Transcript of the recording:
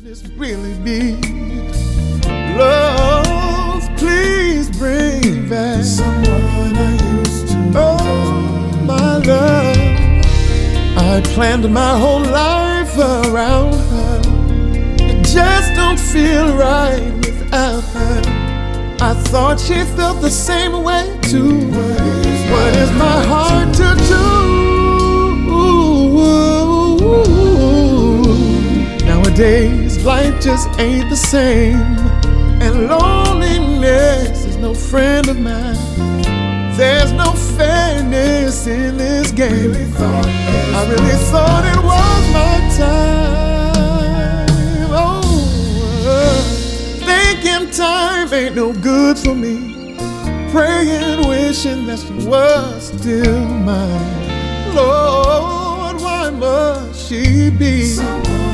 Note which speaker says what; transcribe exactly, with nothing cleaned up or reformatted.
Speaker 1: this really be? Love, please bring back someone I used to know. Oh, my love, I planned my whole life around her. It just don't feel right without her. I thought she felt the same way too. What is my heart to do? Nowadays, life just ain't the same, and loneliness is no friend of mine. There's no fairness in this game. I really thought it was my time. Oh, thinking time ain't no good for me. Praying, wishing that she was still mine. Lord, why must she be?